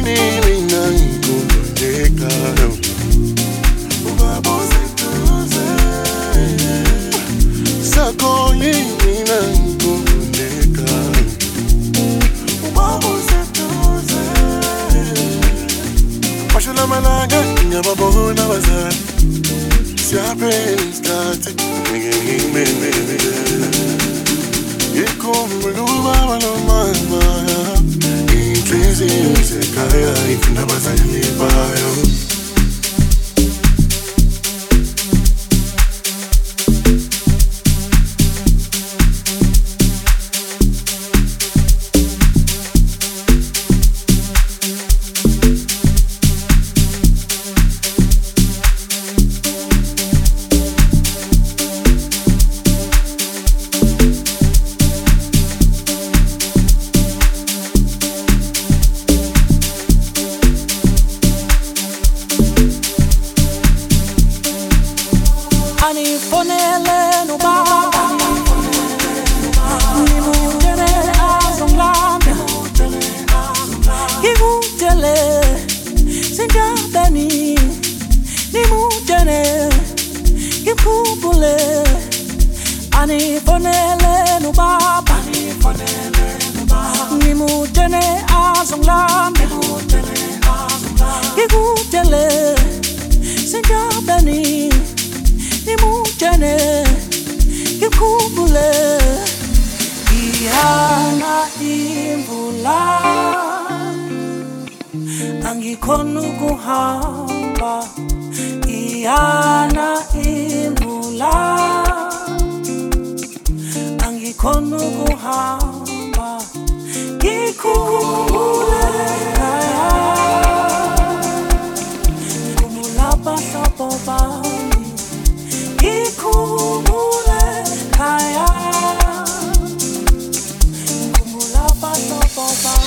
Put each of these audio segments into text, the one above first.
mina ngikhumbuleka ubaba useduze sakho mina ngikhumbuleka ubaba useduze bashela amalanga ngiyababona abazali siyaphela isikhathi ngikhumbula ubaba nomama inhliziyo isekhaya ifuna abazali bayo. Angikhona ukuhamba iyana imvula angikhona ukuhamba ngikhumbule ekhaya ngikhumbula abahlobo bami ngikhumbule ekhaya ngikhumbula abahlobo bami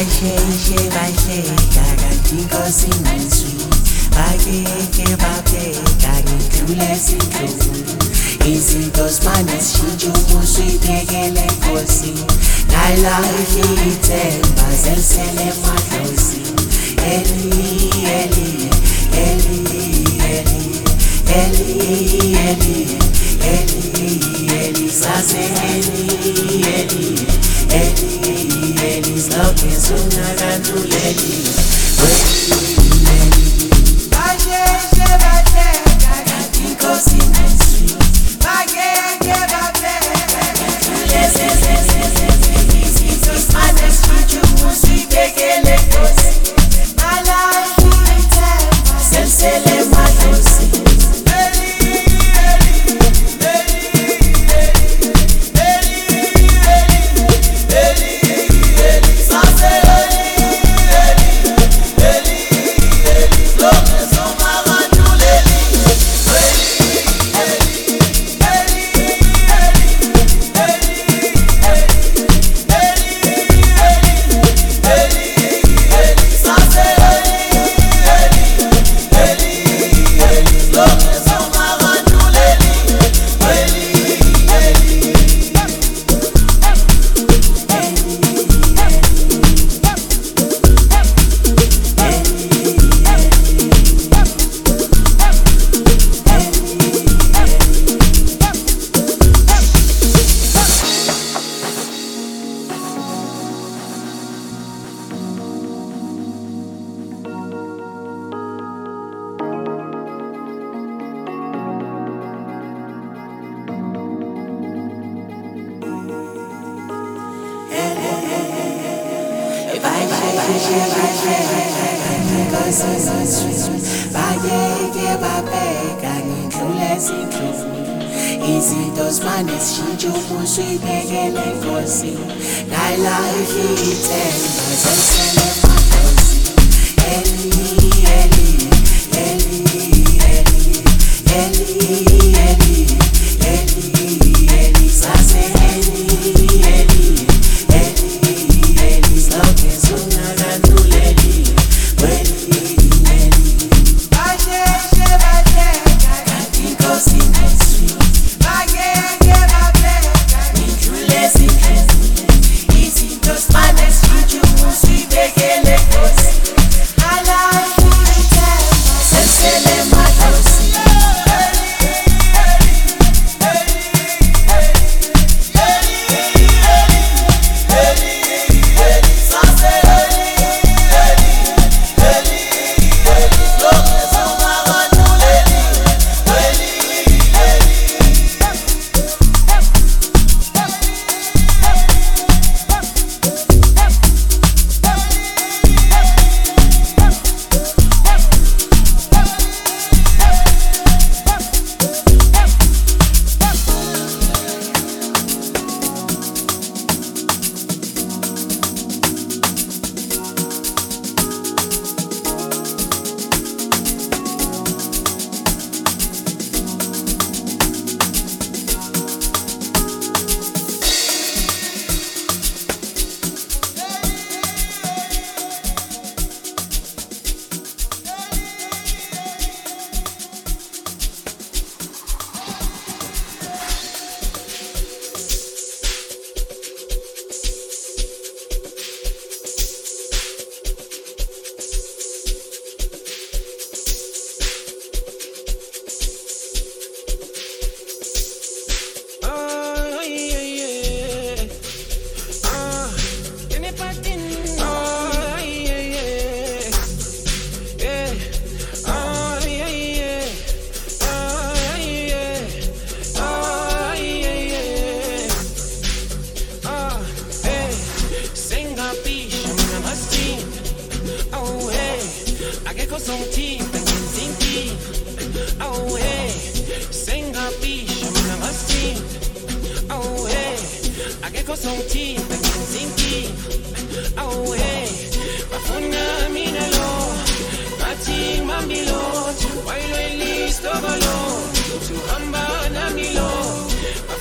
bahleka kanti inkosi ngizwi bakeke babheka ngidlule ezinhlungu izinto simane sishintshe umuso uyibhekele nkosi ngalahle ithemba zelisele emadlozi Eli Eli Eli Eli Eli Eli Eli Eli sase Eli Eli Eli Eli sloke sunakanduleli Bahleke bahleka kanti inkosi ngizwi bakeke babheka ngidlule izinto simane sishintshe umuso uyibhekele nkosi Sele madlozi Bakeke babheka ngidlule ezinhlungu izinto simane sishintshe umuso uyibhekele nkosi ngalahle ithemba zelisele emadlozi Eli Eli Eli Eli Eli Eli Eli Eli sase Eli Eli Eli Eli sloke sunakanduleli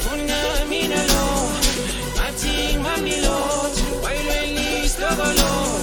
Lord, while we least of alone.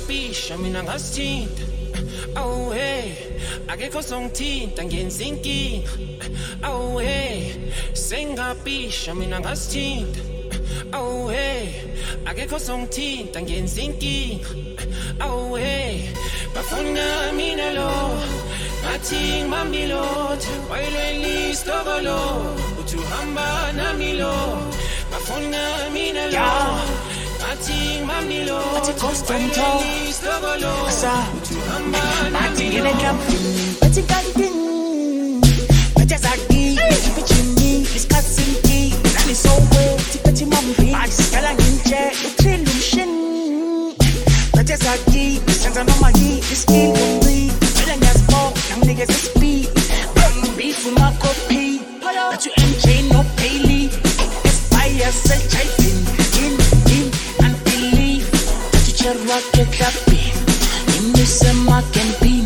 sengapisha mina ngasithinta awuhe akekho songithinta ngenza inkinga awuhe sengapisha mina ngasithinta awuhe akekho songithinta ngenza inkinga awuhe bafuna mina lo ngathi ngimambilotha wayilweni istokolo uthi uhamba nami lo bafuna mina lo ngathi ngimambilotha Athi Constantine wayilweni istokolo uthi uhamba Athi nami ngene lo camping Athi kanting Athi zaki Ipichini Iskatsinki Nani sowe Tipeti mambi Athi skala nginche Utrilu mshin Athi zaki Senza noma yi Iskill umbi Vela nyaspo Nang niggas is speed Beef with my copy That you MJ no Bailey Aspire sell chafing In and believe That you check rock get clapping In this can bean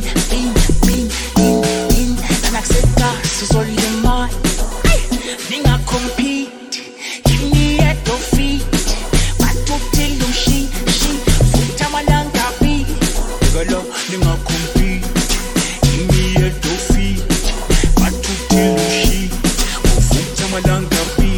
in Nanakseka Sizolima Ninga compete Give me a feet But to tell you she Futa malanga be Galo ninga compete Give me a feet But to tell you she Futa malanga be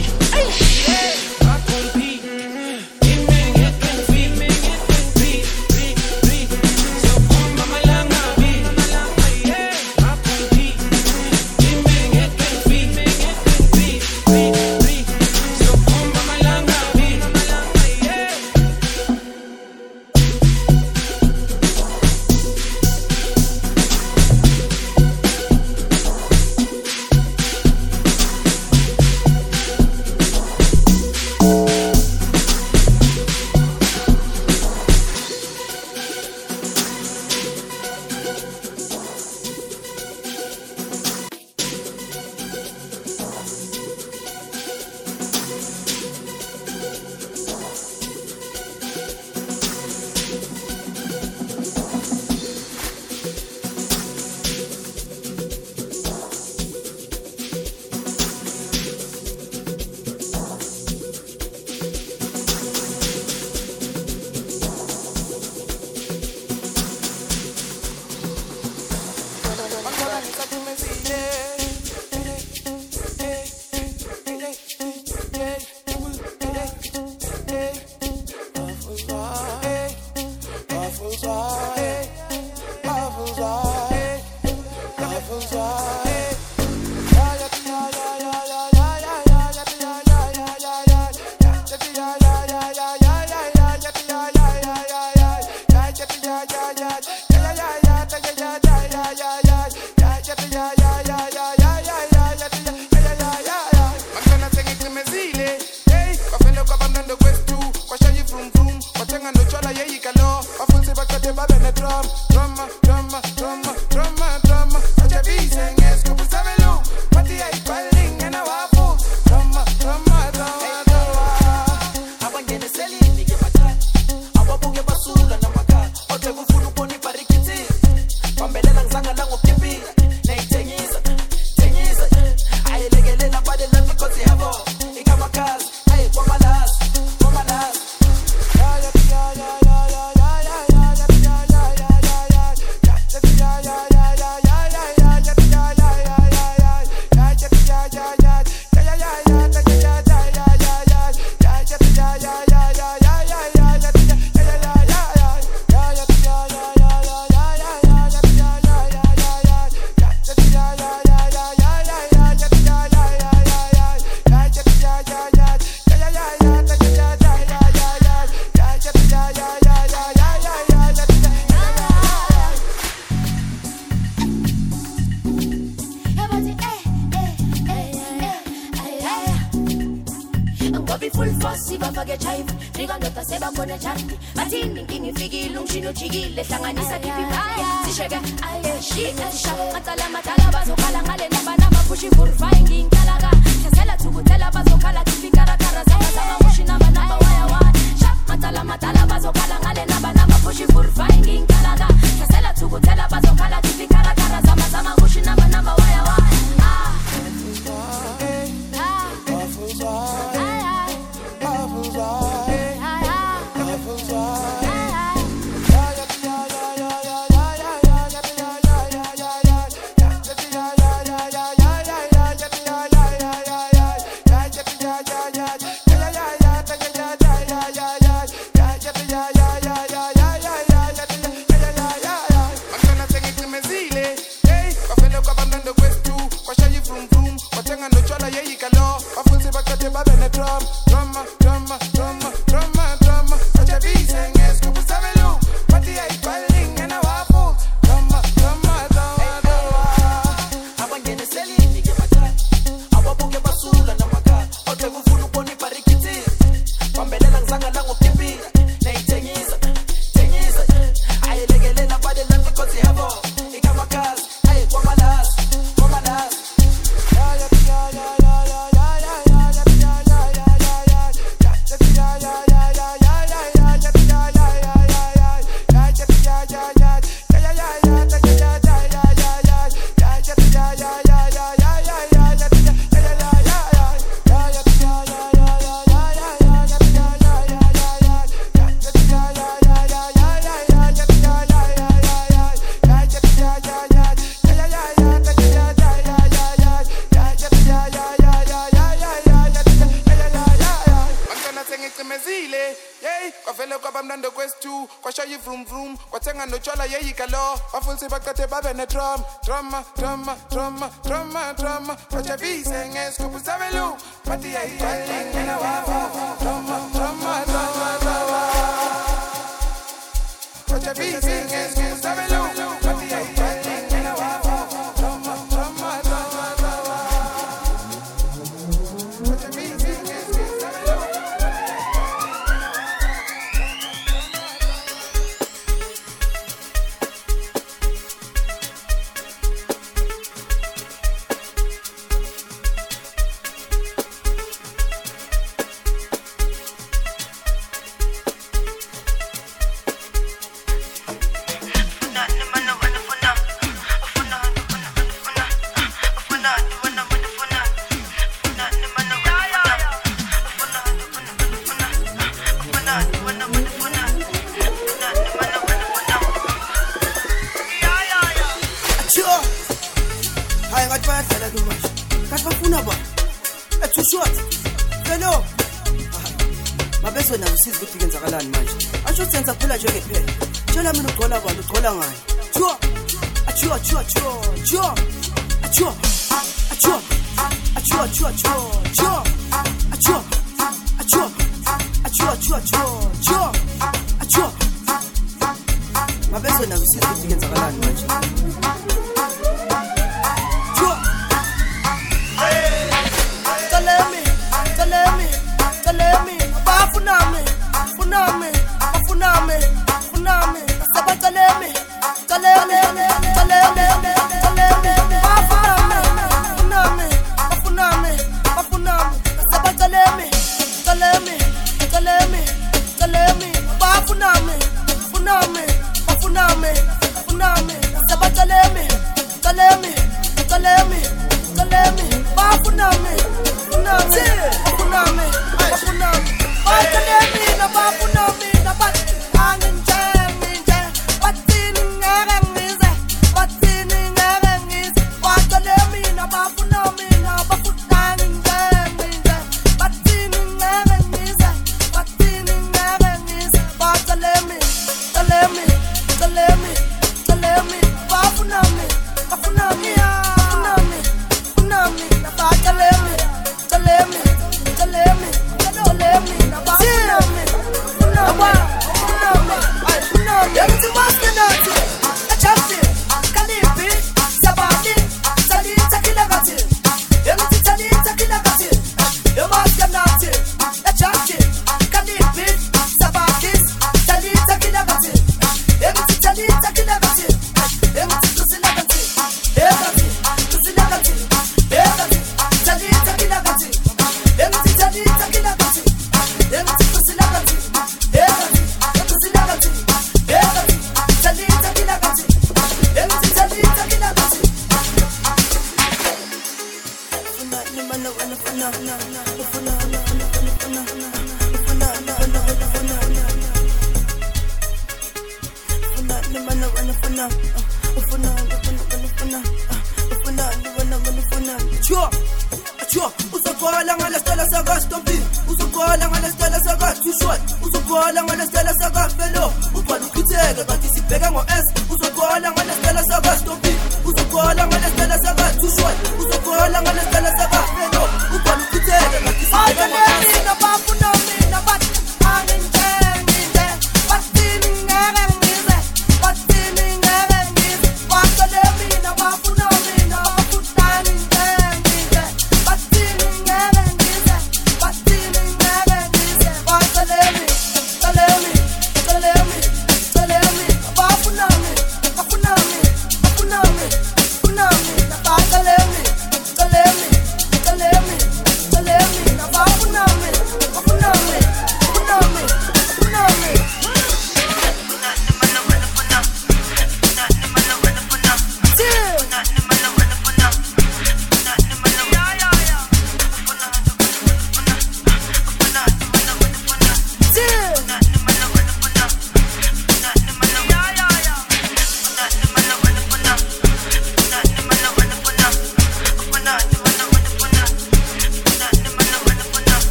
yey kwavele kwabamnando kwesi-2 kwashaya ivrum vrum kwathenga notshwala yeyikalo bafundisi baqathe babe ne-drama bajavise ngesigubhu sabelu bathi yeyiyeyena wavo drama bajavise ngesigubhu sabelu bathi yeyiyeyena wavo drama bajavise ngesigubhu sabelu.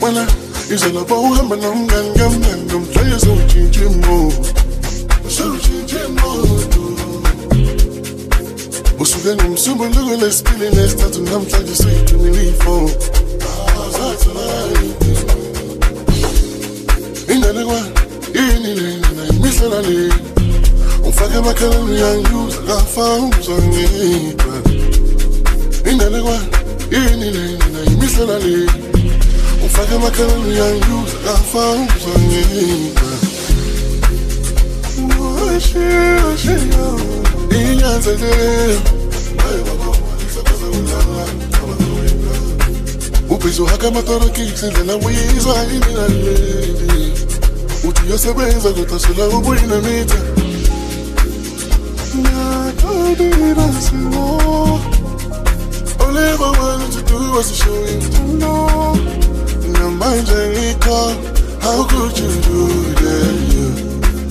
When I is all about him and I'm gam try so chinchimo. So chinchimo. Usugan umsumbu lugu le spilling le start and I'm trying to say to me leave for. Inga legwa, ini misalale. Umfake makalani yangu zafamu zangipa. Inga legwa, ini misalale. Umfake makalani yangu zafamu zangipa. Upezo haka matoro kikse na wiza ina lady. Uti yosebenza kutasula ubuina mita. Na kadira sino. All I wanted to do was to show you to know. Na mind Angelica, how could you do that?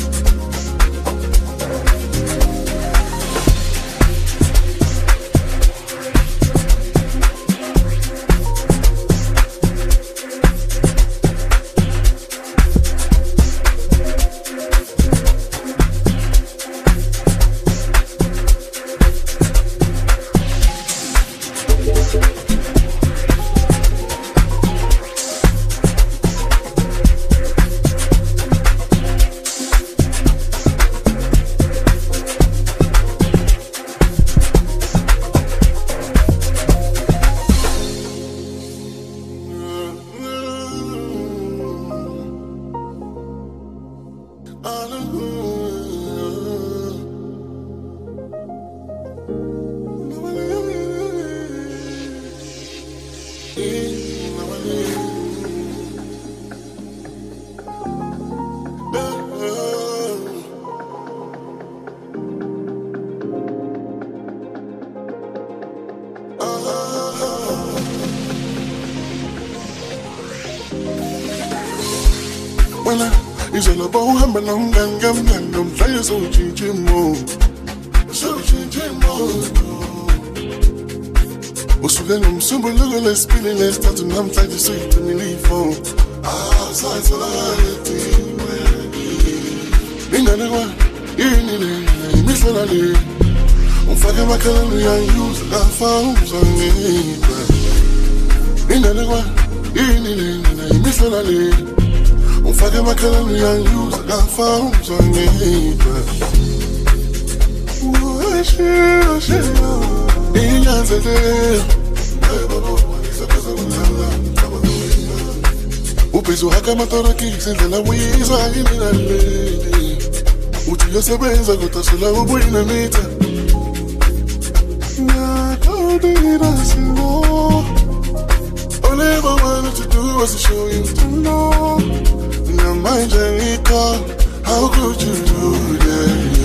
When I is all about him and I'm gam try so chinchimo. So chinchimo. Usugan umsumbu lugu le spilling le start and I'm trying to say to me leave for. Inga legwa, ini misalale. Umfake makalani yangu zafamu zangipa. Inga legwa, ini misalale. Umfake makalani yangu zafamu zangipa. Upezo haka matoro kikse na wiza ina lady. Uti yosebenza kutasula ubuina mita. Na kadira sino. All I wanted to do was to show you to know. Na mind Angelica, how could you do that?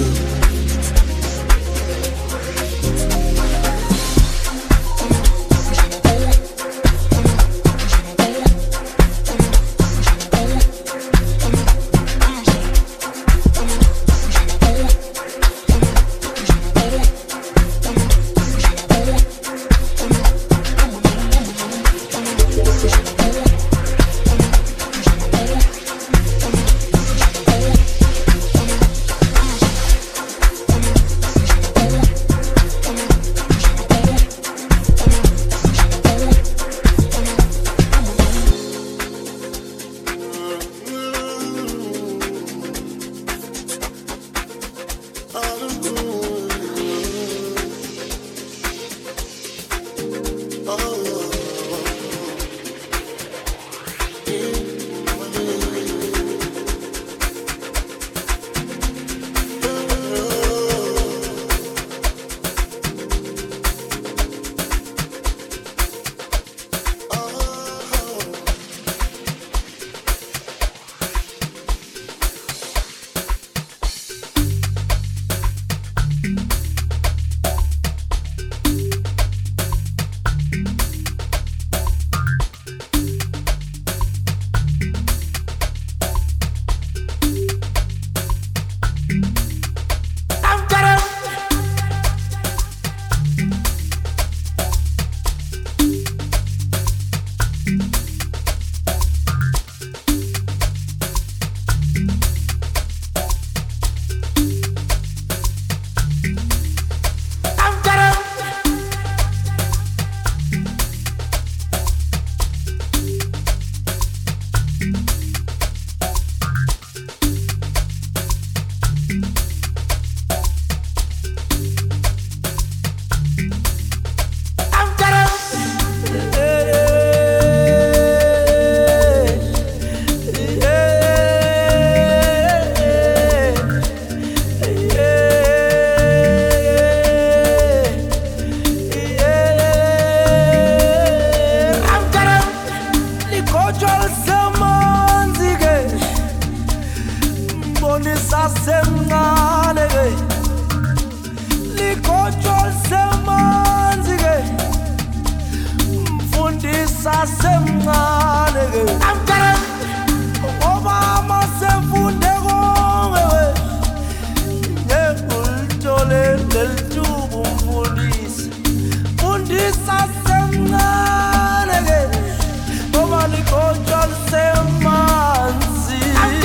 Likhotshwa lisemanzi ke mbonisa semncane ke Likhotshwa lisemanzi ke mfundisa semncane ke ngoba masefunde konke ngekulithole lelithuba umfundisi fundisa semncane ke ngoba likhotshwa lisemanzi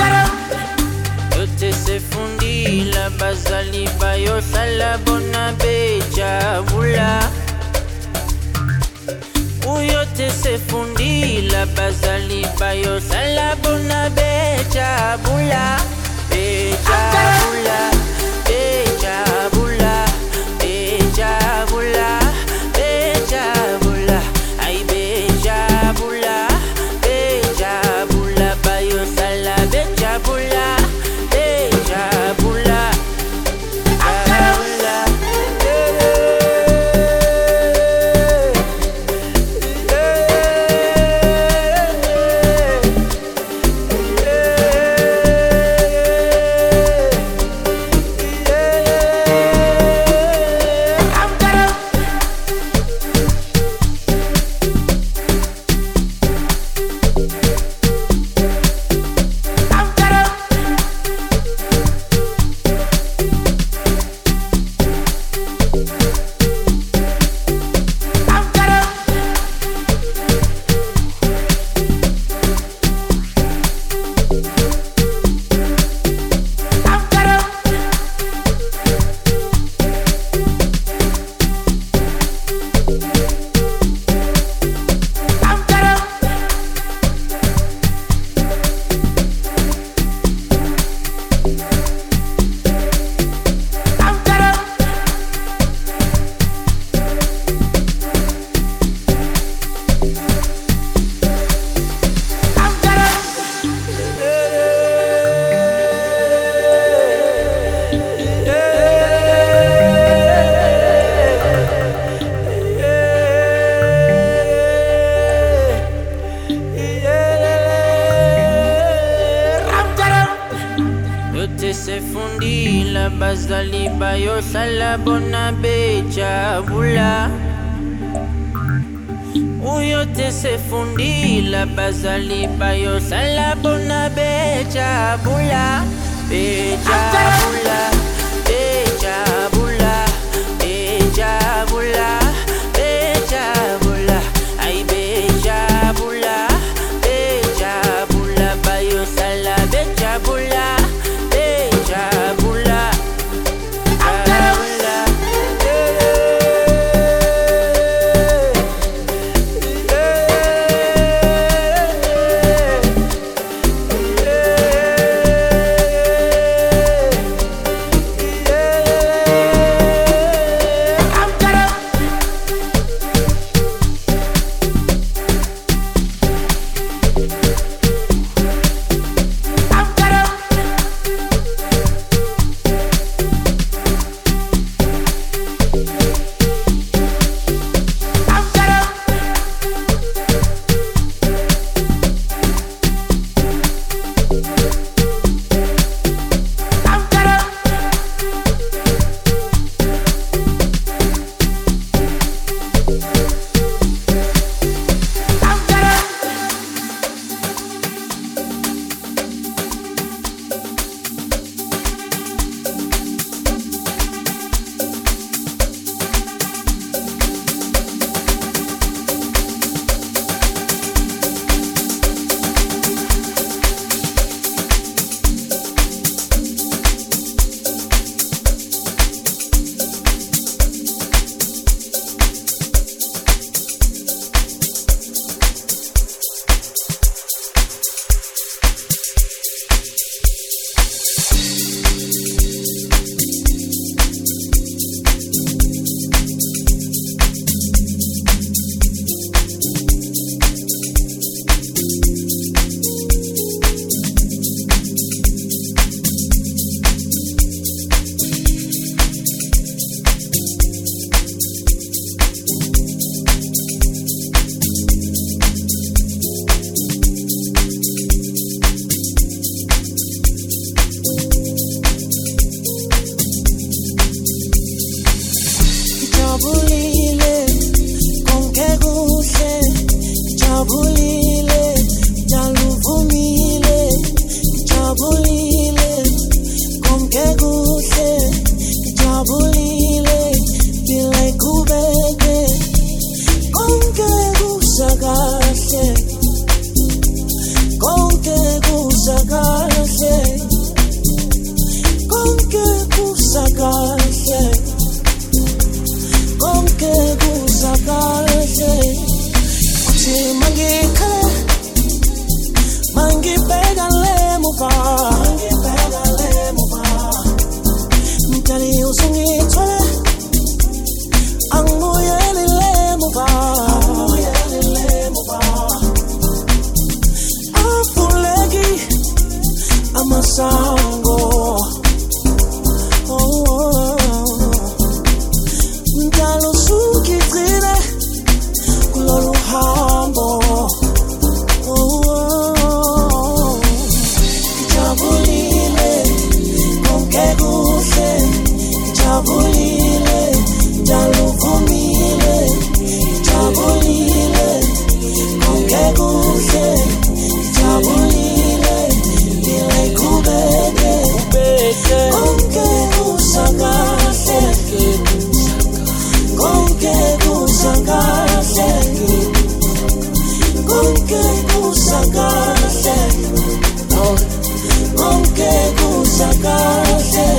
yote sefundile abazali bayohlala bona bejabula uyote sefundile abazali bayohlala bona bejabula bejabula bejabula bejabula bejabula ay bejabula bejabula bayohlala bejabula bejabula bejabula yote sefundile abazali bayohlala bona bejabula uyote sefundile abazali bayohlala bona bejabula bejabula bejabula bejabula bejabula ay bejabula bejabula bayohlala bejabula bejabula bejabula kahle konke kusakahle kuthi mangikhala mangibheka lemuva mdali usungithole angibuyele lemuva afuleki amasango mdali usungigcine kulolu hambo ngijabulile konke kuhle ngijabulile mdali uvumile ngijabulile konke kuhle ngijabulile ngile kubeke konke kusakahle konke kusakahle konke kusakahle konke kusakahle.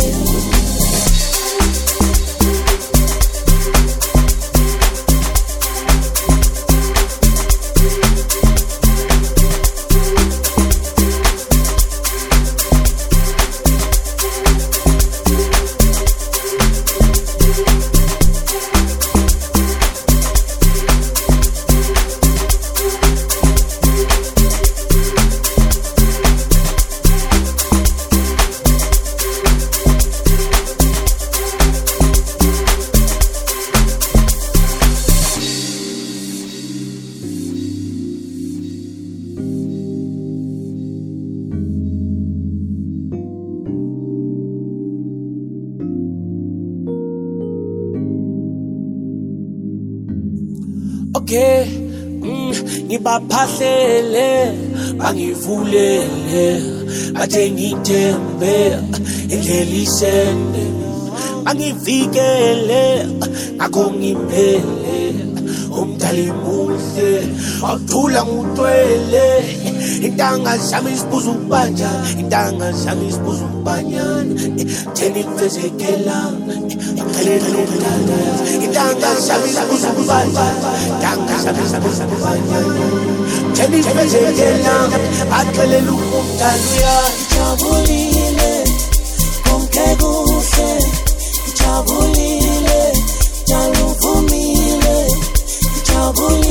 Okay, ngibaphahlele bangivulele bathe ngithembe indlela isende bangivikele ngakho ngiphele umdali muhle wathula ngutwele intanga zami isibuza ukubanja intanga zami isibuza ukubanyana theni kufezekela intanga zami isibuza ukubanja intanga zami isibuza ukubanyana theni kufezekela axelela umdali ngijabulile konke kuhle ngijabulile mdali uvumile ngijabulile